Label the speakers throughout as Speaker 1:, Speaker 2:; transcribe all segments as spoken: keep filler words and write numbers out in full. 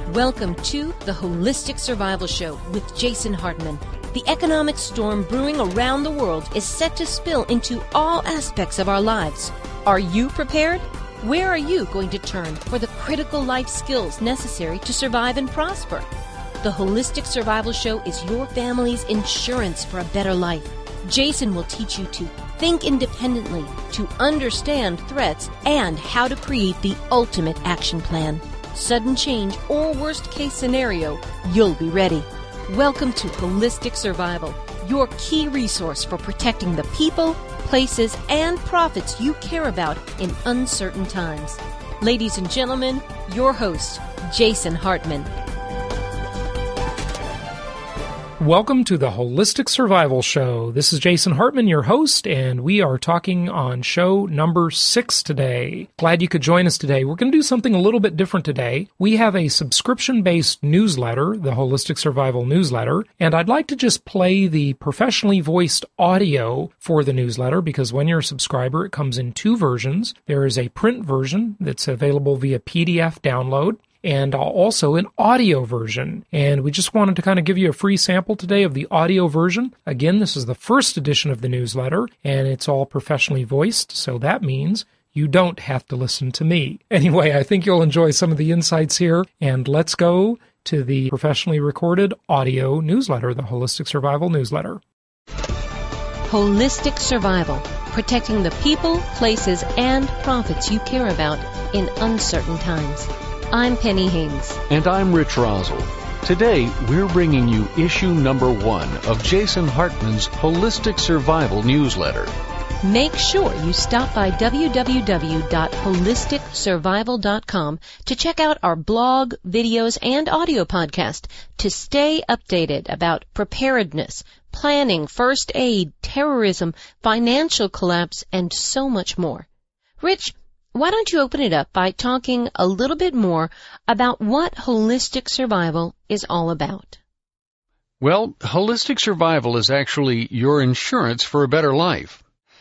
Speaker 1: Welcome to the Holistic Survival Show with Jason Hartman. The economic storm brewing around the world is set to spill into all aspects of our lives. Are you prepared? Where are you going to turn for the critical life skills necessary to survive and prosper? The Holistic Survival Show is your family's insurance for a better life. Jason will teach you to think independently, to understand threats, and how to create the ultimate action plan. Sudden change or worst case scenario, you'll be ready. Welcome to Holistic Survival, your key resource for protecting the people, places, and profits you care about in uncertain times. Ladies and gentlemen, your host, Jason Hartman.
Speaker 2: Welcome to the Holistic Survival Show. This is Jason Hartman, your host, and we are talking on show number six today. Glad you could join us today. We're going to do something a little bit different today. We have a subscription-based newsletter, the Holistic Survival Newsletter, and I'd like to just play the professionally voiced audio for the newsletter because when you're a subscriber, it comes in two versions. There is a print version that's available via P D F download, and also an audio version. And we just wanted to kind of give you a free sample today of the audio version. Again, this is the first edition of the newsletter, and it's all professionally voiced, so that means you don't have to listen to me. Anyway, I think you'll enjoy some of the insights here, and let's go to the professionally recorded audio newsletter, the Holistic Survival Newsletter.
Speaker 1: Holistic Survival, protecting the people, places, and profits you care about in uncertain times. I'm Penny Haynes.
Speaker 3: And I'm Rich Rosell. Today, we're bringing you issue number one of Jason Hartman's Holistic Survival Newsletter.
Speaker 1: Make sure you stop by w w w dot holistic survival dot com to check out our blog, videos, and audio podcast to stay updated about preparedness, planning, first aid, terrorism, financial collapse, and so much more. Rich, why don't you open it up by talking a little bit more about what holistic survival is all about?
Speaker 3: Well, holistic survival is actually your insurance for a better life.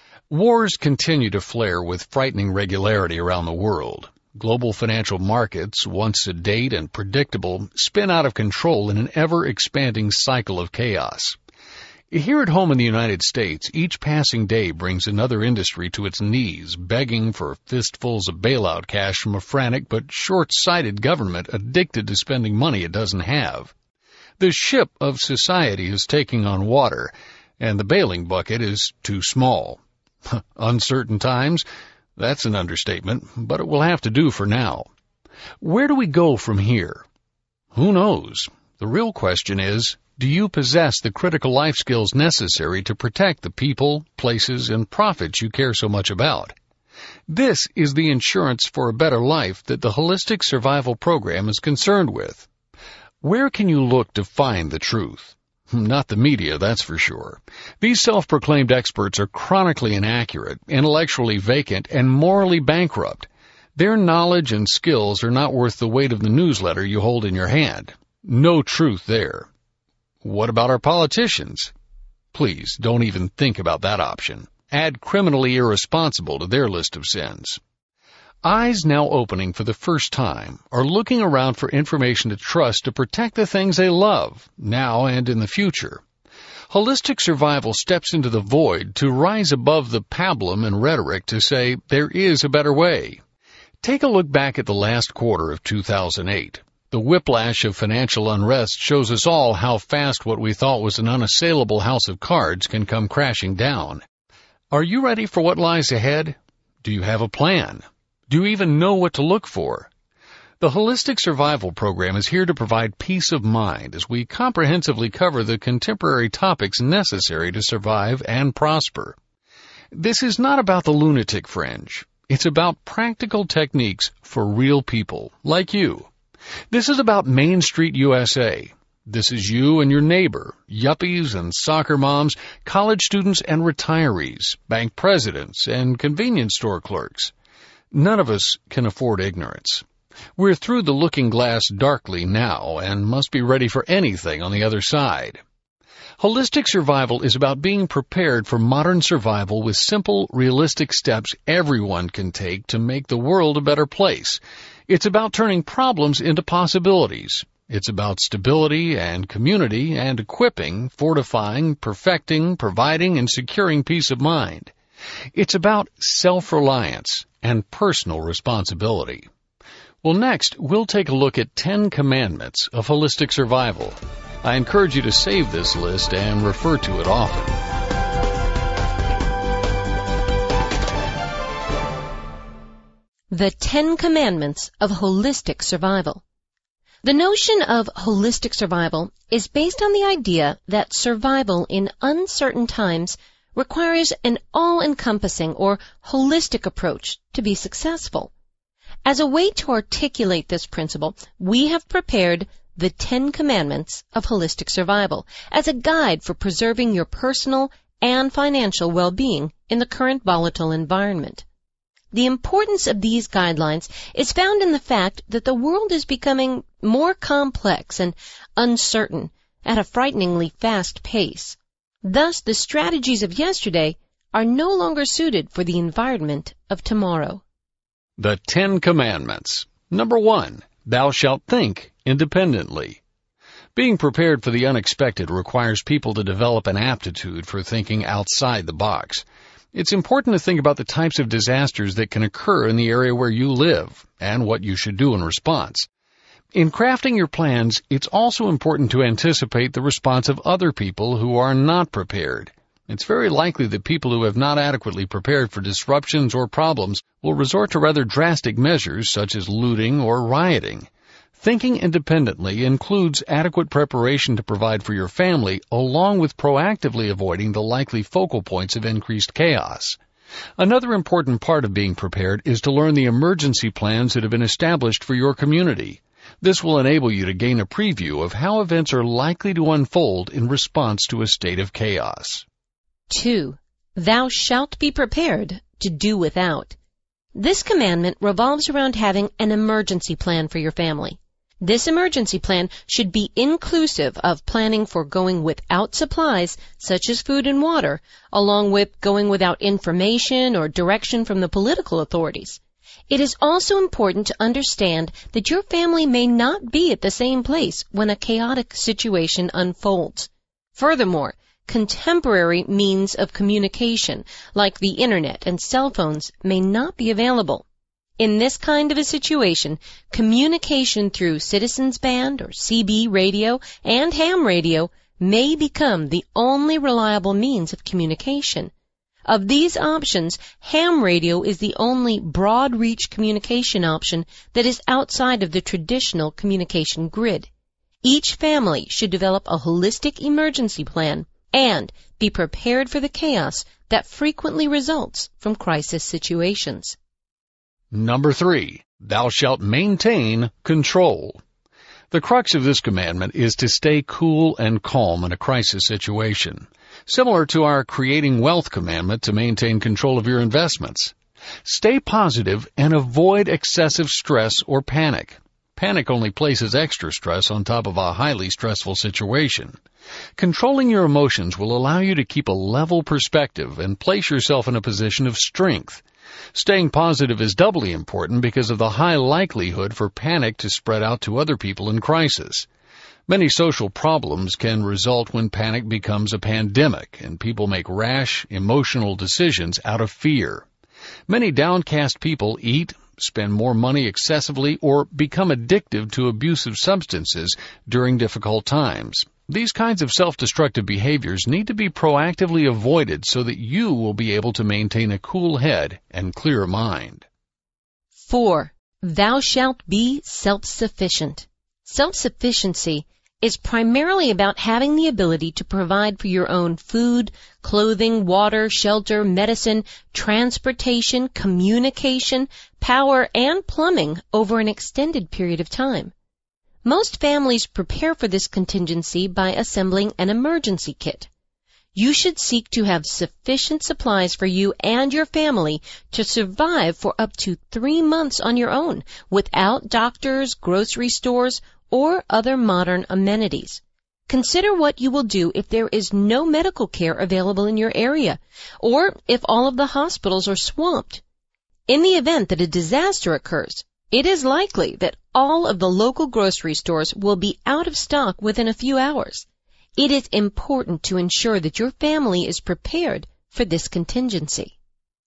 Speaker 3: Wars continue to flare with frightening regularity around the world. Global financial markets, once sedate and predictable, spin out of control in an ever-expanding cycle of chaos. Here at home in the United States, each passing day brings another industry to its knees, begging for fistfuls of bailout cash from a frantic but short-sighted government addicted to spending money it doesn't have. The ship of society is taking on water, and the bailing bucket is too small. Uncertain times? That's an understatement, but it will have to do for now. Where do we go from here? Who knows? The real question is, do you possess the critical life skills necessary to protect the people, places, and profits you care so much about? This is the insurance for a better life that the Holistic Survival Program is concerned with. Where can you look to find the truth? Not the media, that's for sure. These self-proclaimed experts are chronically inaccurate, intellectually vacant, and morally bankrupt. Their knowledge and skills are not worth the weight of the newsletter you hold in your hand. No truth there. What about our politicians? Please, don't even think about that option. Add criminally irresponsible to their list of sins. Eyes now opening for the first time are looking around for information to trust to protect the things they love, now and in the future. Holistic Survival steps into the void to rise above the pablum and rhetoric to say there is a better way. Take a look back at the last quarter of two thousand eight. The whiplash of financial unrest shows us all how fast what we thought was an unassailable house of cards can come crashing down. Are you ready for what lies ahead? Do you have a plan? Do you even know what to look for? The Holistic Survival Program is here to provide peace of mind as we comprehensively cover the contemporary topics necessary to survive and prosper. This is not about the lunatic fringe. It's about practical techniques for real people like you. This is about Main Street U S A. This is you and your neighbor, yuppies and soccer moms, college students and retirees, bank presidents and convenience store clerks. None of us can afford ignorance. We're through the looking glass darkly now and must be ready for anything on the other side. Holistic survival is about being prepared for modern survival with simple, realistic steps everyone can take to make the world a better place. It's about turning problems into possibilities. It's about stability and community and equipping, fortifying, perfecting, providing, and securing peace of mind. It's about self-reliance and personal responsibility. Well, next, we'll take a look at ten Commandments of Holistic Survival. I encourage you to save this list and refer to it often.
Speaker 1: The Ten Commandments of Holistic Survival. The notion of holistic survival is based on the idea that survival in uncertain times requires an all-encompassing or holistic approach to be successful. As a way to articulate this principle, we have prepared the Ten Commandments of Holistic Survival as a guide for preserving your personal and financial well-being in the current volatile environment. The importance of these guidelines is found in the fact that the world is becoming more complex and uncertain at a frighteningly fast pace. Thus, the strategies of yesterday are no longer suited for the environment of tomorrow.
Speaker 3: The Ten Commandments. Number one, thou shalt think independently. Being prepared for the unexpected requires people to develop an aptitude for thinking outside the box. It's important to think about the types of disasters that can occur in the area where you live and what you should do in response. In crafting your plans, it's also important to anticipate the response of other people who are not prepared. It's very likely that people who have not adequately prepared for disruptions or problems will resort to rather drastic measures such as looting or rioting. Thinking independently includes adequate preparation to provide for your family, along with proactively avoiding the likely focal points of increased chaos. Another important part of being prepared is to learn the emergency plans that have been established for your community. This will enable you to gain a preview of how events are likely to unfold in response to a state of chaos.
Speaker 1: Two, thou shalt be prepared to do without. This commandment revolves around having an emergency plan for your family. This emergency plan should be inclusive of planning for going without supplies, such as food and water, along with going without information or direction from the political authorities. It is also important to understand that your family may not be at the same place when a chaotic situation unfolds. Furthermore, contemporary means of communication, like the internet and cell phones, may not be available. In this kind of a situation, communication through Citizens Band or C B radio and ham radio may become the only reliable means of communication. Of these options, ham radio is the only broad-reach communication option that is outside of the traditional communication grid. Each family should develop a holistic emergency plan and be prepared for the chaos that frequently results from crisis situations.
Speaker 3: Number three, thou shalt maintain control. The crux of this commandment is to stay cool and calm in a crisis situation, similar to our creating wealth commandment to maintain control of your investments. Stay positive and avoid excessive stress or panic. Panic only places extra stress on top of a highly stressful situation. Controlling your emotions will allow you to keep a level perspective and place yourself in a position of strength. Staying positive is doubly important because of the high likelihood for panic to spread out to other people in crisis. Many social problems can result when panic becomes a pandemic and people make rash, emotional decisions out of fear. Many downcast people eat, spend more money excessively, or become addictive to abusive substances during difficult times. These kinds of self-destructive behaviors need to be proactively avoided so that you will be able to maintain a cool head and clear mind.
Speaker 1: Four, thou shalt be self-sufficient. Self-sufficiency is primarily about having the ability to provide for your own food, clothing, water, shelter, medicine, transportation, communication, power, and plumbing over an extended period of time. Most families prepare for this contingency by assembling an emergency kit. You should seek to have sufficient supplies for you and your family to survive for up to three months on your own without doctors, grocery stores, or other modern amenities. Consider what you will do if there is no medical care available in your area, or if all of the hospitals are swamped. In the event that a disaster occurs, It is likely that all of the local grocery stores will be out of stock within a few hours. It is important to ensure that your family is prepared for this contingency.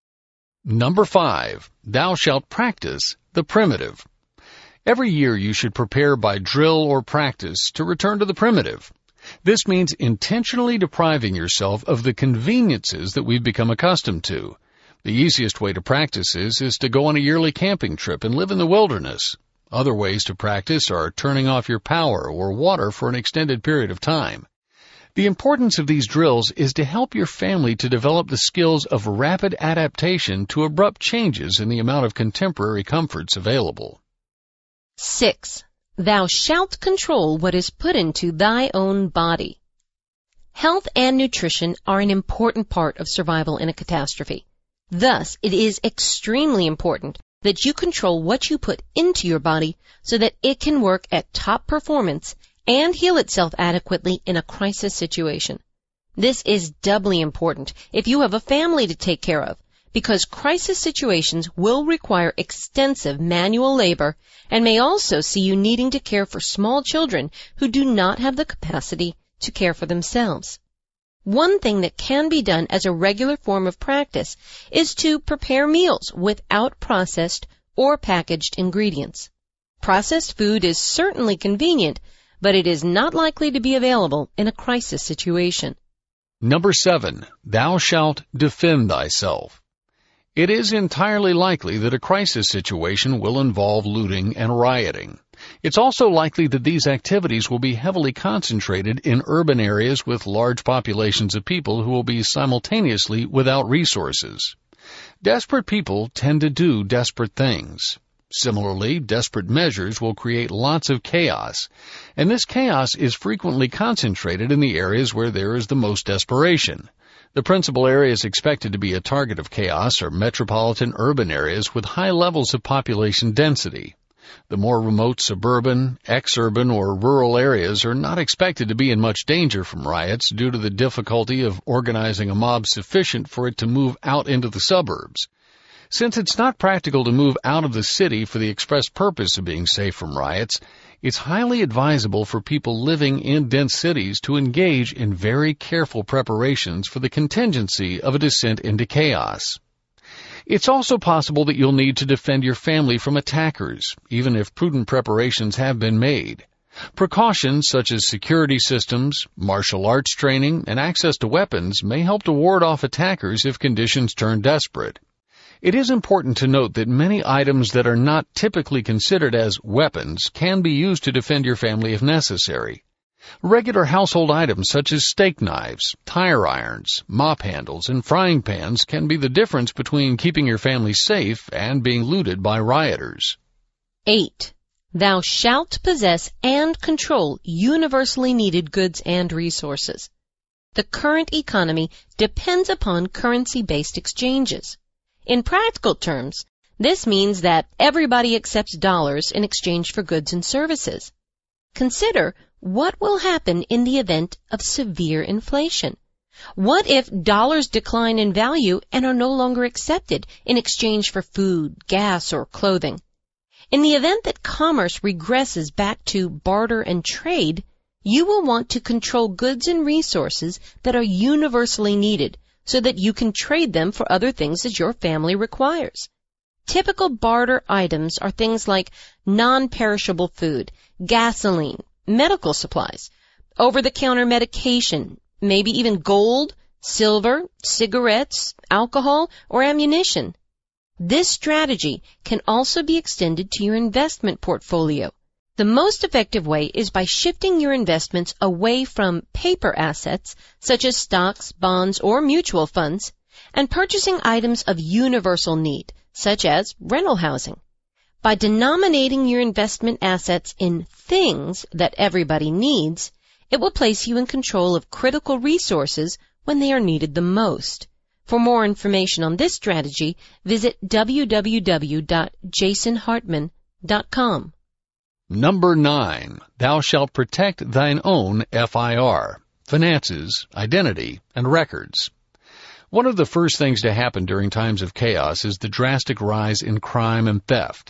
Speaker 3: Number five, thou shalt practice the primitive. Every year you should prepare by drill or practice to return to the primitive. This means intentionally depriving yourself of the conveniences that we've become accustomed to. The easiest way to practice is, is to go on a yearly camping trip and live in the wilderness. Other ways to practice are turning off your power or water for an extended period of time. The importance of these drills is to help your family to develop the skills of rapid adaptation to abrupt changes in the amount of contemporary comforts available.
Speaker 1: Six, thou shalt control what is put into thy own body. Health and nutrition are an important part of survival in a catastrophe. Thus, it is extremely important that you control what you put into your body so that it can work at top performance and heal itself adequately in a crisis situation. This is doubly important if you have a family to take care of, because crisis situations will require extensive manual labor and may also see you needing to care for small children who do not have the capacity to care for themselves. One thing that can be done as a regular form of practice is to prepare meals without processed or packaged ingredients. Processed food is certainly convenient, but it is not likely to be available in a crisis situation.
Speaker 3: Number seven, thou shalt defend thyself. It is entirely likely that a crisis situation will involve looting and rioting. It's also likely that these activities will be heavily concentrated in urban areas with large populations of people who will be simultaneously without resources. Desperate people tend to do desperate things. Similarly, desperate measures will create lots of chaos, and this chaos is frequently concentrated in the areas where there is the most desperation. The principal areas expected to be a target of chaos are metropolitan urban areas with high levels of population density. The more remote suburban, ex-urban, or rural areas are not expected to be in much danger from riots due to the difficulty of organizing a mob sufficient for it to move out into the suburbs. Since it's not practical to move out of the city for the express purpose of being safe from riots, it's highly advisable for people living in dense cities to engage in very careful preparations for the contingency of a descent into chaos. It's also possible that you'll need to defend your family from attackers, even if prudent preparations have been made. Precautions such as security systems, martial arts training, and access to weapons may help to ward off attackers if conditions turn desperate. It is important to note that many items that are not typically considered as weapons can be used to defend your family if necessary. Regular household items such as steak knives, tire irons, mop handles, and frying pans can be the difference between keeping your family safe and being looted by rioters.
Speaker 1: Eight, thou shalt possess and control universally needed goods and resources. The current economy depends upon currency-based exchanges. In practical terms, this means that everybody accepts dollars in exchange for goods and services. Consider what will happen in the event of severe inflation. What if dollars decline in value and are no longer accepted in exchange for food, gas, or clothing? In the event that commerce regresses back to barter and trade, you will want to control goods and resources that are universally needed, so that you can trade them for other things that your family requires. Typical barter items are things like non-perishable food, gasoline, medical supplies, over-the-counter medication, maybe even gold, silver, cigarettes, alcohol, or ammunition. This strategy can also be extended to your investment portfolio. The most effective way is by shifting your investments away from paper assets, such as stocks, bonds, or mutual funds, and purchasing items of universal need, such as rental housing. By denominating your investment assets in things that everybody needs, it will place you in control of critical resources when they are needed the most. For more information on this strategy, visit w w w dot jason hartman dot com.
Speaker 3: Number nine, thou shalt protect thine own F I R, finances, identity, and records. One of the first things to happen during times of chaos is the drastic rise in crime and theft.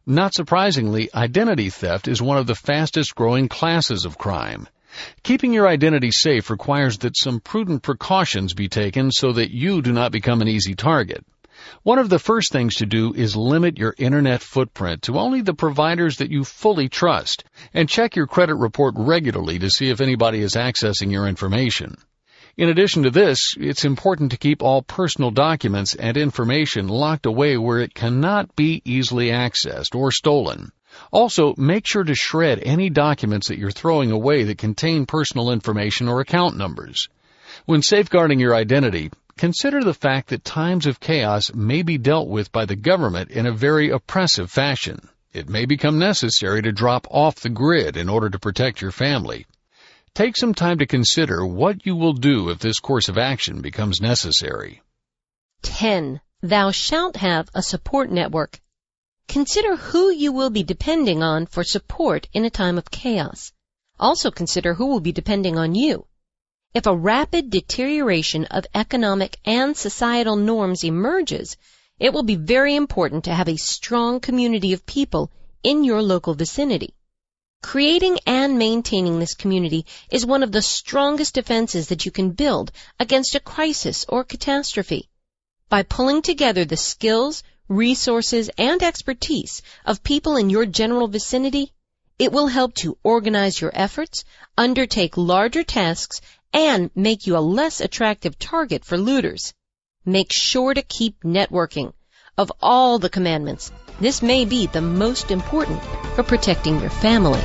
Speaker 3: Not surprisingly, identity theft is one of the fastest growing classes of crime. Keeping your identity safe requires that some prudent precautions be taken so that you do not become an easy target. One of the first things to do is limit your internet footprint to only the providers that you fully trust, and check your credit report regularly to see if anybody is accessing your information. In addition to this, it's important to keep all personal documents and information locked away where it cannot be easily accessed or stolen. Also, make sure to shred any documents that you're throwing away that contain personal information or account numbers. When safeguarding your identity, consider the fact that times of chaos may be dealt with by the government in a very oppressive fashion. It may become necessary to drop off the grid in order to protect your family. Take some time to consider what you will do if this course of action becomes necessary.
Speaker 1: ten. Thou shalt have a support network. Consider who you will be depending on for support in a time of chaos. Also consider who will be depending on you. If a rapid deterioration of economic and societal norms emerges, it will be very important to have a strong community of people in your local vicinity. Creating and maintaining this community is one of the strongest defenses that you can build against a crisis or catastrophe. By pulling together the skills, resources, and expertise of people in your general vicinity, it will help to organize your efforts, undertake larger tasks, and make you a less attractive target for looters. Make sure to keep networking. Of all the commandments, this may be the most important for protecting your family.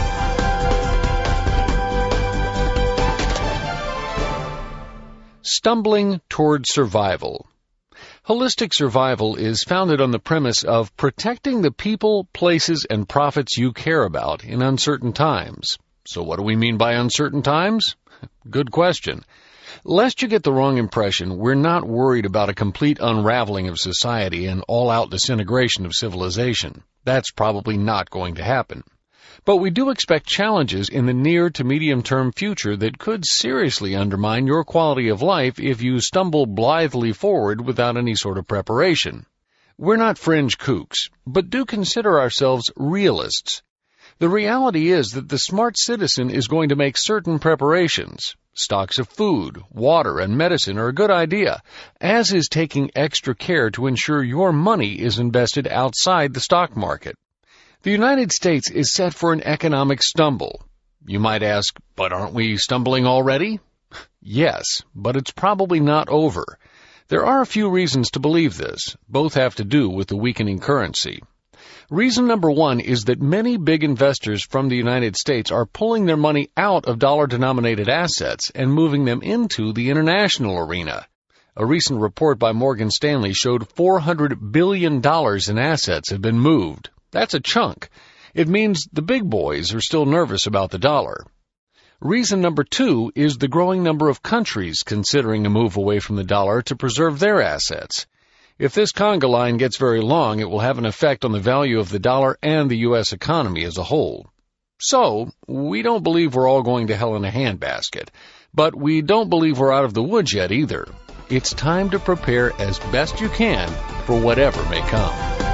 Speaker 3: Stumbling toward survival. Holistic survival is founded on the premise of protecting the people, places, and profits you care about in uncertain times. So what do we mean by uncertain times? Good question. Lest you get the wrong impression, we're not worried about a complete unraveling of society and all-out disintegration of civilization. That's probably not going to happen. But we do expect challenges in the near to medium-term future that could seriously undermine your quality of life if you stumble blithely forward without any sort of preparation. We're not fringe kooks, but do consider ourselves realists. The reality is that the smart citizen is going to make certain preparations. Stocks of food, water, and medicine are a good idea, as is taking extra care to ensure your money is invested outside the stock market. The United States is set for an economic stumble. You might ask, but aren't we stumbling already? Yes, but it's probably not over. There are a few reasons to believe this. Both have to do with the weakening currency. Reason number one is that many big investors from the United States are pulling their money out of dollar-denominated assets and moving them into the international arena. A recent report by Morgan Stanley showed four hundred billion dollars in assets have been moved. That's a chunk. It means the big boys are still nervous about the dollar. Reason number two is the growing number of countries considering a move away from the dollar to preserve their assets. If this conga line gets very long, it will have an effect on the value of the dollar and the U S economy as a whole. So, we don't believe we're all going to hell in a handbasket, but we don't believe we're out of the woods yet either. It's time to prepare as best you can for whatever may come.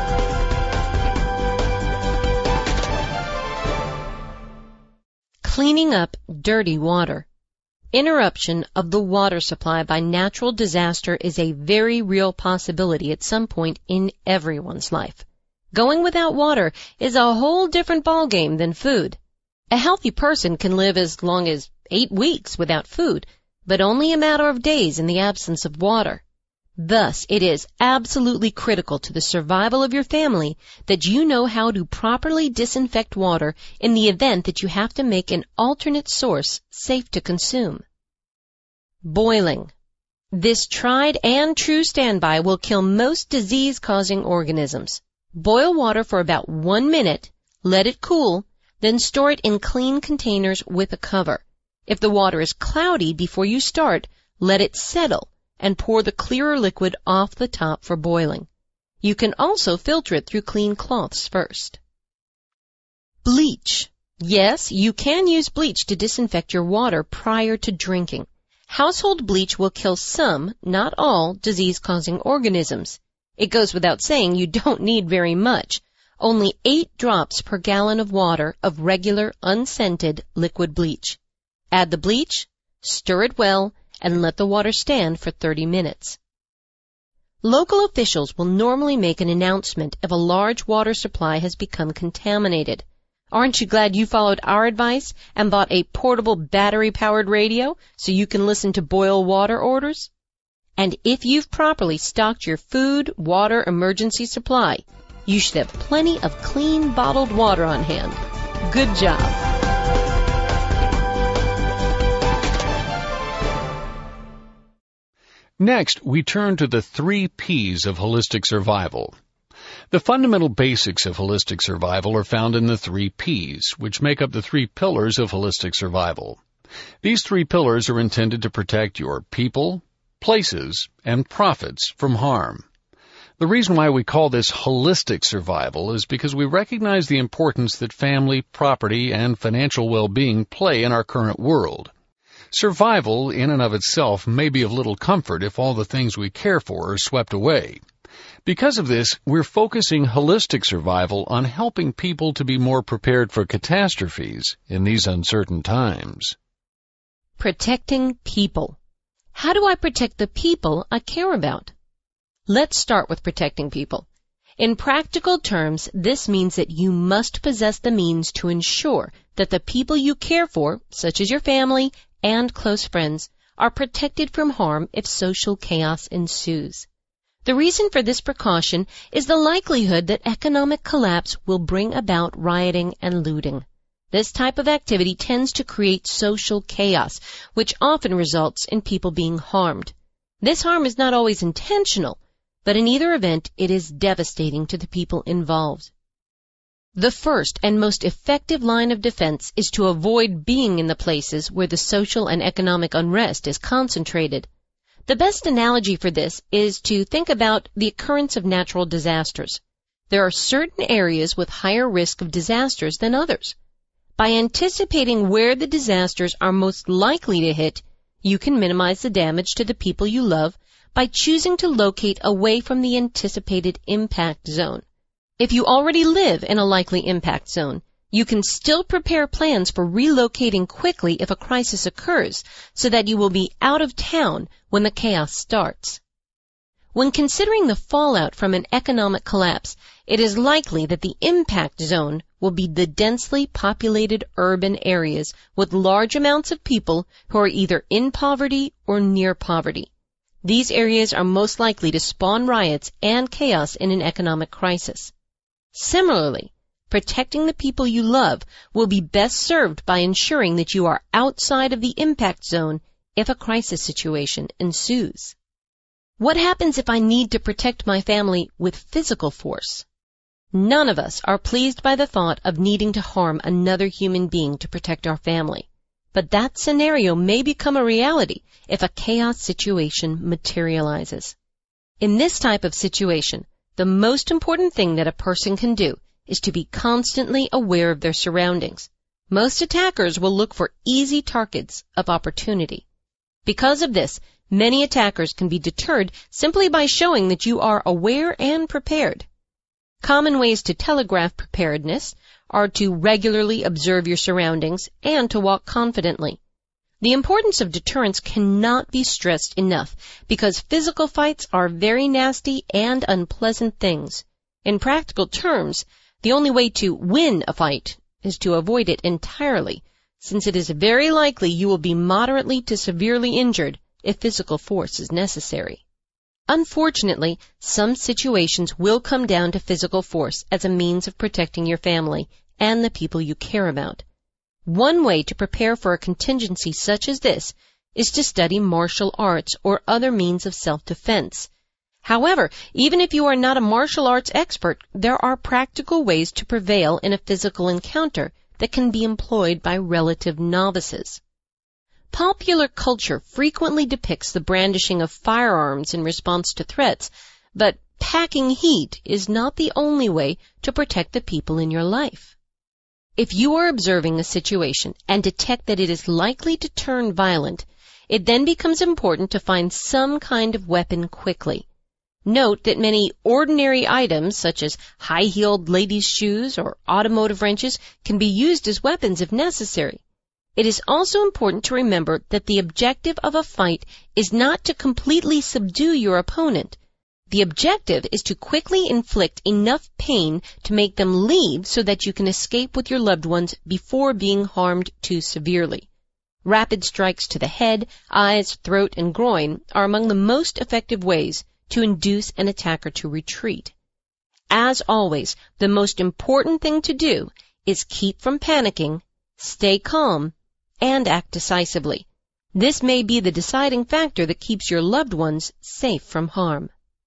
Speaker 1: Cleaning up dirty water. Interruption of the water supply by natural disaster is a very real possibility at some point in everyone's life. Going without water is a whole different ballgame than food. A healthy person can live as long as eight weeks without food, but only a matter of days in the absence of water. Thus, it is absolutely critical to the survival of your family that you know how to properly disinfect water in the event that you have to make an alternate source safe to consume. Boiling. This tried and true standby will kill most disease-causing organisms. Boil water for about one minute, let it cool, then store it in clean containers with a cover. If the water is cloudy before you start, let it settle and pour the clearer liquid off the top for boiling. You can also filter it through clean cloths first. Bleach. Yes, you can use bleach to disinfect your water prior to drinking. Household bleach will kill some, not all, disease-causing organisms. It goes without saying you don't need very much. only eight drops per gallon of water of regular, unscented liquid bleach. Add the bleach, stir it well, and let the water stand for thirty minutes. Local officials will normally make an announcement if a large water supply has become contaminated. Aren't you glad you followed our advice and bought a portable battery-powered radio so you can listen to boil water orders? And if you've properly stocked your food, water, emergency supply, you should have plenty of clean bottled water on hand. Good job.
Speaker 3: Next, we turn to the three P's of holistic survival. The fundamental basics of holistic survival are found in the three P's, which make up the three pillars of holistic survival. These three pillars are intended to protect your people, places, and profits from harm. The reason why we call this holistic survival is because we recognize the importance that family, property, and financial well-being play in our current world. Survival, in and of itself, may be of little comfort if all the things we care for are swept away. Because of this, we're focusing holistic survival on helping people to be more prepared for catastrophes in these uncertain times.
Speaker 1: Protecting people. How do I protect the people I care about? Let's start with protecting people. In practical terms, this means that you must possess the means to ensure that the people you care for, such as your family and close friends, are protected from harm if social chaos ensues. The reason for this precaution is the likelihood that economic collapse will bring about rioting and looting. This type of activity tends to create social chaos, which often results in people being harmed. This harm is not always intentional, but in either event, it is devastating to the people involved. The first and most effective line of defense is to avoid being in the places where the social and economic unrest is concentrated. The best analogy for this is to think about the occurrence of natural disasters. There are certain areas with higher risk of disasters than others. By anticipating where the disasters are most likely to hit, you can minimize the damage to the people you love by choosing to locate away from the anticipated impact zone. If you already live in a likely impact zone, you can still prepare plans for relocating quickly if a crisis occurs so that you will be out of town when the chaos starts. When considering the fallout from an economic collapse, it is likely that the impact zone will be the densely populated urban areas with large amounts of people who are either in poverty or near poverty. These areas are most likely to spawn riots and chaos in an economic crisis. Similarly, protecting the people you love will be best served by ensuring that you are outside of the impact zone if a crisis situation ensues. What happens if I need to protect my family with physical force? None of us are pleased by the thought of needing to harm another human being to protect our family. But that scenario may become a reality if a chaos situation materializes. In this type of situation, the most important thing that a person can do is to be constantly aware of their surroundings. Most attackers will look for easy targets of opportunity. Because of this, many attackers can be deterred simply by showing that you are aware and prepared. Common ways to telegraph preparedness are to regularly observe your surroundings and to walk confidently. The importance of deterrence cannot be stressed enough because physical fights are very nasty and unpleasant things. In practical terms, the only way to win a fight is to avoid it entirely, since it is very likely you will be moderately to severely injured if physical force is necessary. Unfortunately, some situations will come down to physical force as a means of protecting your family and the people you care about. One way to prepare for a contingency such as this is to study martial arts or other means of self-defense. However, even if you are not a martial arts expert, there are practical ways to prevail in a physical encounter that can be employed by relative novices. Popular culture frequently depicts the brandishing of firearms in response to threats, but packing heat is not the only way to protect the people in your life. If you are observing a situation and detect that it is likely to turn violent, it then becomes important to find some kind of weapon quickly. Note that many ordinary items, such as high-heeled ladies' shoes or automotive wrenches, can be used as weapons if necessary. It is also important to remember that the objective of a fight is not to completely subdue your opponent. The objective is to quickly inflict enough pain to make them leave so that you can escape with your loved ones before being harmed too severely. Rapid strikes to the head, eyes, throat, and groin are among the most effective ways to induce an attacker to retreat. As always, the most important thing to do is keep from panicking, stay calm, and act decisively. This may be the deciding factor that keeps your loved ones safe from harm.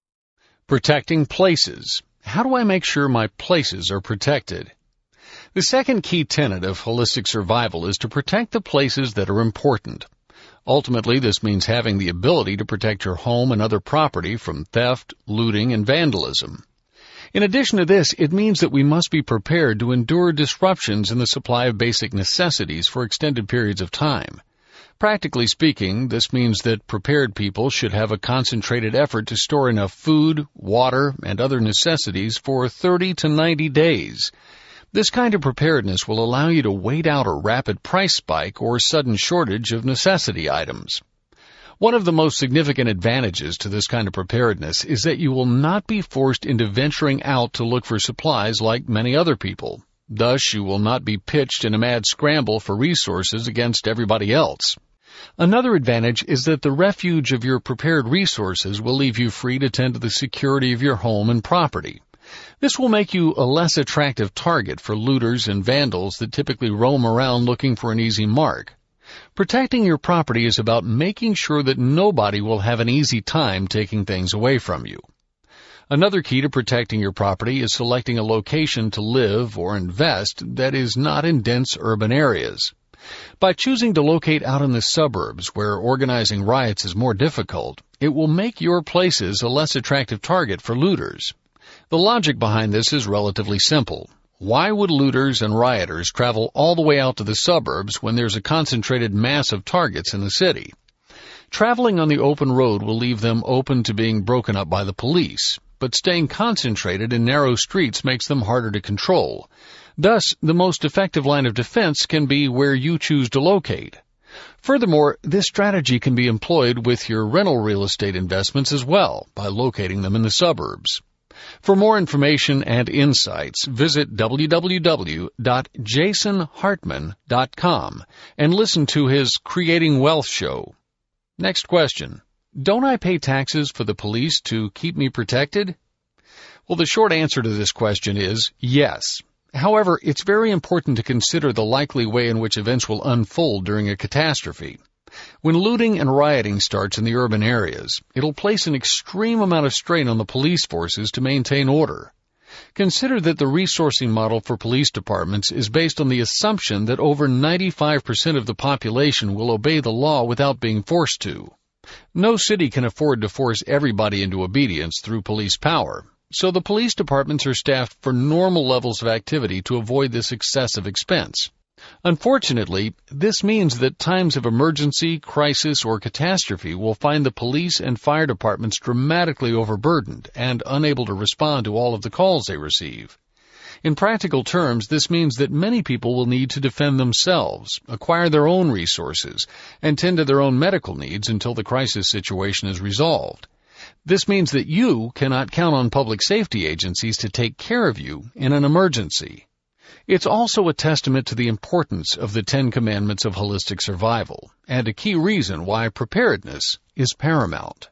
Speaker 3: Protecting places. How do I make sure my places are protected? The second key tenet of holistic survival is to protect the places that are important. Ultimately, this means having the ability to protect your home and other property from theft, looting, and vandalism. In addition to this, it means that we must be prepared to endure disruptions in the supply of basic necessities for extended periods of time. Practically speaking, this means that prepared people should have a concentrated effort to store enough food, water, and other necessities for thirty to ninety days. This kind of preparedness will allow you to wait out a rapid price spike or sudden shortage of necessity items. One of the most significant advantages to this kind of preparedness is that you will not be forced into venturing out to look for supplies like many other people. Thus, you will not be pitched in a mad scramble for resources against everybody else. Another advantage is that the refuge of your prepared resources will leave you free to tend to the security of your home and property. This will make you a less attractive target for looters and vandals that typically roam around looking for an easy mark. Protecting your property is about making sure that nobody will have an easy time taking things away from you. Another key to protecting your property is selecting a location to live or invest that is not in dense urban areas. By choosing to locate out in the suburbs where organizing riots is more difficult, it will make your places a less attractive target for looters. The logic behind this is relatively simple. Why would looters and rioters travel all the way out to the suburbs when there's a concentrated mass of targets in the city? Traveling on the open road will leave them open to being broken up by the police, but staying concentrated in narrow streets makes them harder to control. Thus, the most effective line of defense can be where you choose to locate. Furthermore, this strategy can be employed with your rental real estate investments as well, by locating them in the suburbs. For more information and insights, visit w w w dot jason hartman dot com and listen to his Creating Wealth show. Next question. Don't I pay taxes for the police to keep me protected? Well, the short answer to this question is yes. However, it's very important to consider the likely way in which events will unfold during a catastrophe. When looting and rioting starts in the urban areas, it'll place an extreme amount of strain on the police forces to maintain order. Consider that the resourcing model for police departments is based on the assumption that over ninety-five percent of the population will obey the law without being forced to. No city can afford to force everybody into obedience through police power, so the police departments are staffed for normal levels of activity to avoid this excessive expense. Unfortunately, this means that times of emergency, crisis, or catastrophe will find the police and fire departments dramatically overburdened and unable to respond to all of the calls they receive. In practical terms, this means that many people will need to defend themselves, acquire their own resources, and tend to their own medical needs until the crisis situation is resolved. This means that you cannot count on public safety agencies to take care of you in an emergency. It's also a testament to the importance of the Ten Commandments of holistic survival, and a key reason why preparedness is paramount.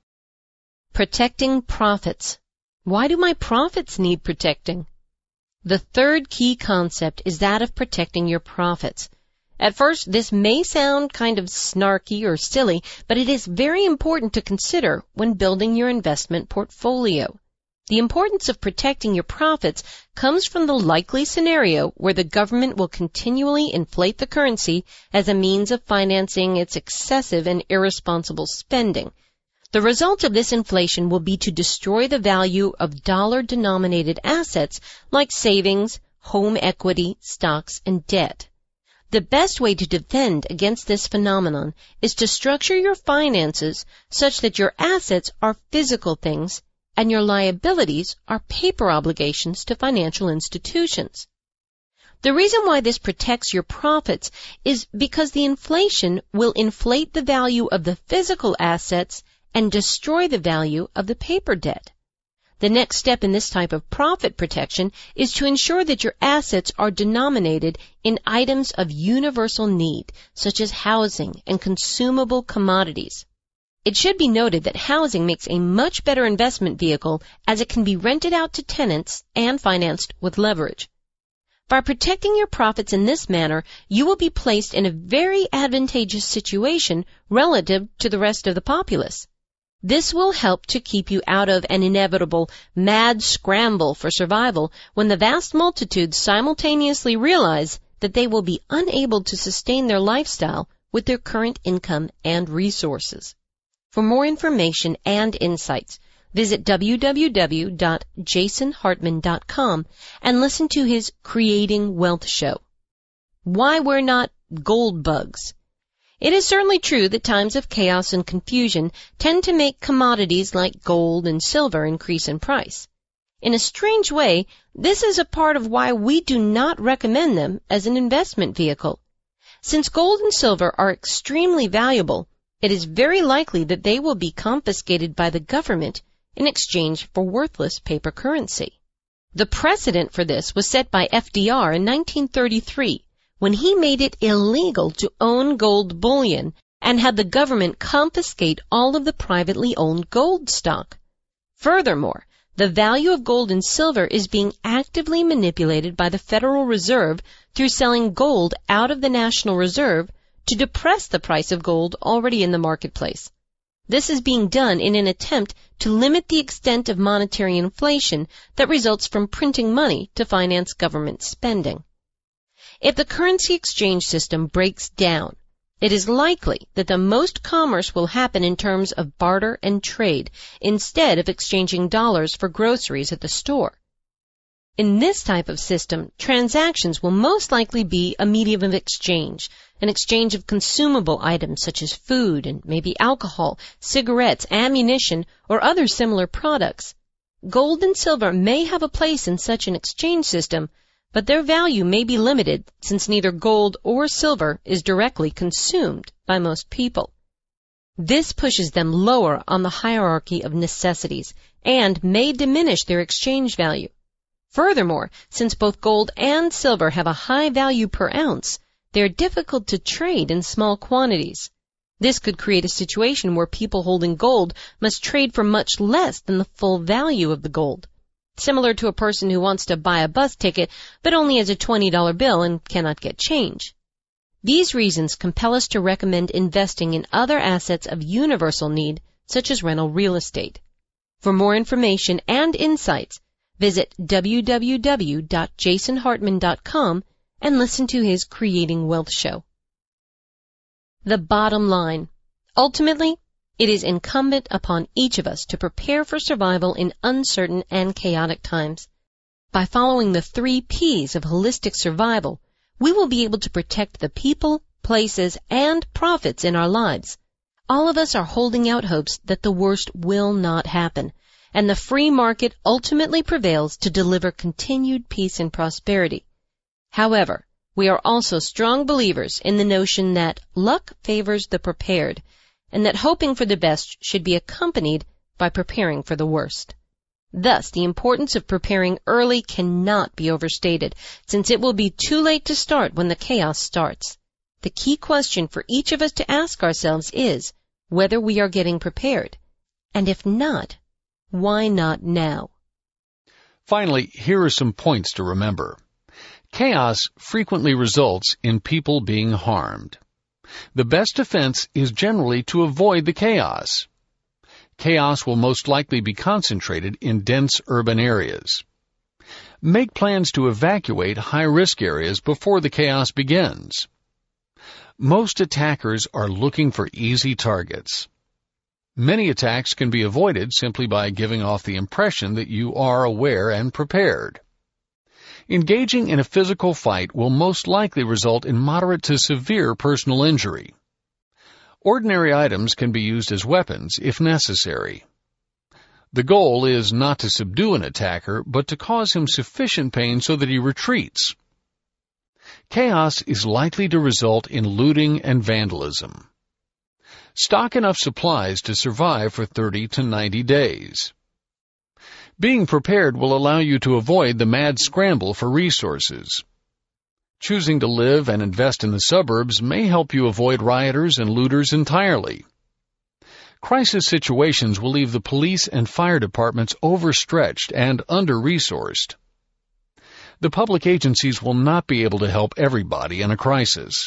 Speaker 1: Protecting profits. Why do my profits need protecting? The third key concept is that of protecting your profits. At first, this may sound kind of snarky or silly, but it is very important to consider when building your investment portfolio. The importance of protecting your profits comes from the likely scenario where the government will continually inflate the currency as a means of financing its excessive and irresponsible spending. The result of this inflation will be to destroy the value of dollar-denominated assets like savings, home equity, stocks, and debt. The best way to defend against this phenomenon is to structure your finances such that your assets are physical things and your liabilities are paper obligations to financial institutions. The reason why this protects your profits is because the inflation will inflate the value of the physical assets and destroy the value of the paper debt. The next step in this type of profit protection is to ensure that your assets are denominated in items of universal need, such as housing and consumable commodities. It should be noted that housing makes a much better investment vehicle as it can be rented out to tenants and financed with leverage. By protecting your profits in this manner, you will be placed in a very advantageous situation relative to the rest of the populace. This will help to keep you out of an inevitable mad scramble for survival when the vast multitude simultaneously realize that they will be unable to sustain their lifestyle with their current income and resources. For more information and insights, visit w w w dot jason hartman dot com and listen to his Creating Wealth show. Why we're not gold bugs. It is certainly true that times of chaos and confusion tend to make commodities like gold and silver increase in price. In a strange way, this is a part of why we do not recommend them as an investment vehicle. Since gold and silver are extremely valuable, it is very likely that they will be confiscated by the government in exchange for worthless paper currency. The precedent for this was set by F D R in nineteen thirty-three, when he made it illegal to own gold bullion and had the government confiscate all of the privately owned gold stock. Furthermore, the value of gold and silver is being actively manipulated by the Federal Reserve through selling gold out of the National Reserve to depress the price of gold already in the marketplace. This is being done in an attempt to limit the extent of monetary inflation that results from printing money to finance government spending. If the currency exchange system breaks down, it is likely that the most commerce will happen in terms of barter and trade instead of exchanging dollars for groceries at the store. In this type of system, transactions will most likely be a medium of exchange, an exchange of consumable items such as food and maybe alcohol, cigarettes, ammunition, or other similar products. Gold and silver may have a place in such an exchange system, but their value may be limited since neither gold or silver is directly consumed by most people. This pushes them lower on the hierarchy of necessities and may diminish their exchange value. Furthermore, since both gold and silver have a high value per ounce, they are difficult to trade in small quantities. This could create a situation where people holding gold must trade for much less than the full value of the gold. Similar to a person who wants to buy a bus ticket but only has a twenty dollar bill and cannot get change. These reasons compel us to recommend investing in other assets of universal need, such as rental real estate. For more information and insights, visit w w w dot jason hartman dot com and listen to his Creating Wealth show. The bottom line. Ultimately, it is incumbent upon each of us to prepare for survival in uncertain and chaotic times. By following the three P's of holistic survival, we will be able to protect the people, places, and profits in our lives. All of us are holding out hopes that the worst will not happen, and the free market ultimately prevails to deliver continued peace and prosperity. However, we are also strong believers in the notion that luck favors the prepared, and that hoping for the best should be accompanied by preparing for the worst. Thus, the importance of preparing early cannot be overstated, since it will be too late to start when the chaos starts. The key question for each of us to ask ourselves is whether we are getting prepared, and if not, why not now?
Speaker 3: Finally, here are some points to remember. Chaos frequently results in people being harmed. The best defense is generally to avoid the chaos. Chaos will most likely be concentrated in dense urban areas. Make plans to evacuate high-risk areas before the chaos begins. Most attackers are looking for easy targets. Many attacks can be avoided simply by giving off the impression that you are aware and prepared. Engaging in a physical fight will most likely result in moderate to severe personal injury. Ordinary items can be used as weapons if necessary. The goal is not to subdue an attacker, but to cause him sufficient pain so that he retreats. Chaos is likely to result in looting and vandalism. Stock enough supplies to survive for thirty to ninety days. Being prepared will allow you to avoid the mad scramble for resources. Choosing to live and invest in the suburbs may help you avoid rioters and looters entirely. Crisis situations will leave the police and fire departments overstretched and under-resourced. The public agencies will not be able to help everybody in a crisis.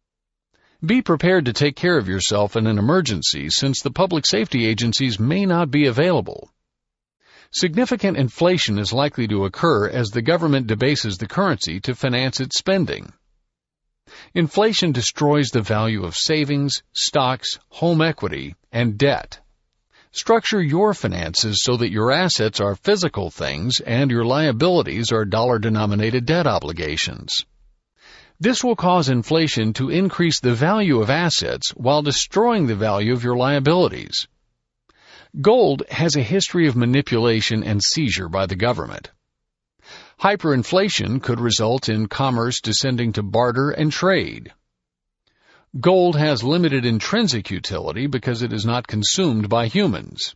Speaker 3: Be prepared to take care of yourself in an emergency, since the public safety agencies may not be available. Significant inflation is likely to occur as the government debases the currency to finance its spending. Inflation destroys the value of savings, stocks, home equity, and debt. Structure your finances so that your assets are physical things and your liabilities are dollar-denominated debt obligations. This will cause inflation to increase the value of assets while destroying the value of your liabilities. Gold has a history of manipulation and seizure by the government. Hyperinflation could result in commerce descending to barter and trade. Gold has limited intrinsic utility because it is not consumed by humans.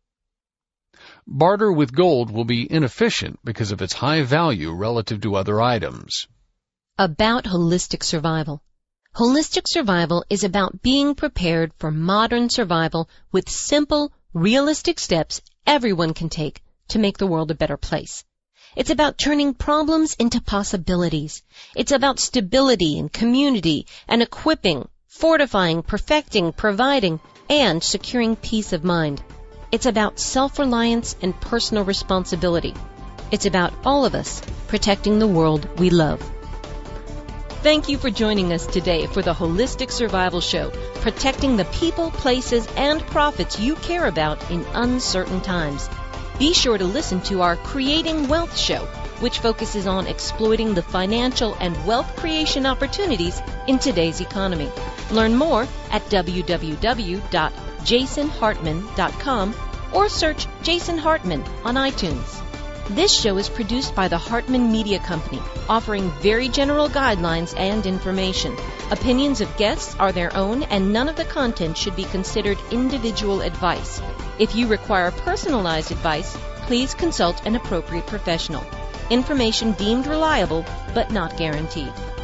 Speaker 3: Barter with gold will be inefficient because of its high value relative to other items.
Speaker 1: About holistic survival. Holistic survival is about being prepared for modern survival with simple, realistic steps everyone can take to make the world a better place. It's about turning problems into possibilities. It's about stability and community and equipping, fortifying, perfecting, providing, and securing peace of mind. It's about self-reliance and personal responsibility. It's about all of us protecting the world we love. Thank you for joining us today for the Holistic Survival Show, protecting the people, places, and profits you care about in uncertain times. Be sure to listen to our Creating Wealth show, which focuses on exploiting the financial and wealth creation opportunities in today's economy. Learn more at w w w dot jason hartman dot com or search Jason Hartman on iTunes. This show is produced by the Hartman Media Company, offering very general guidelines and information. Opinions of guests are their own, and none of the content should be considered individual advice. If you require personalized advice, please consult an appropriate professional. Information deemed reliable, but not guaranteed.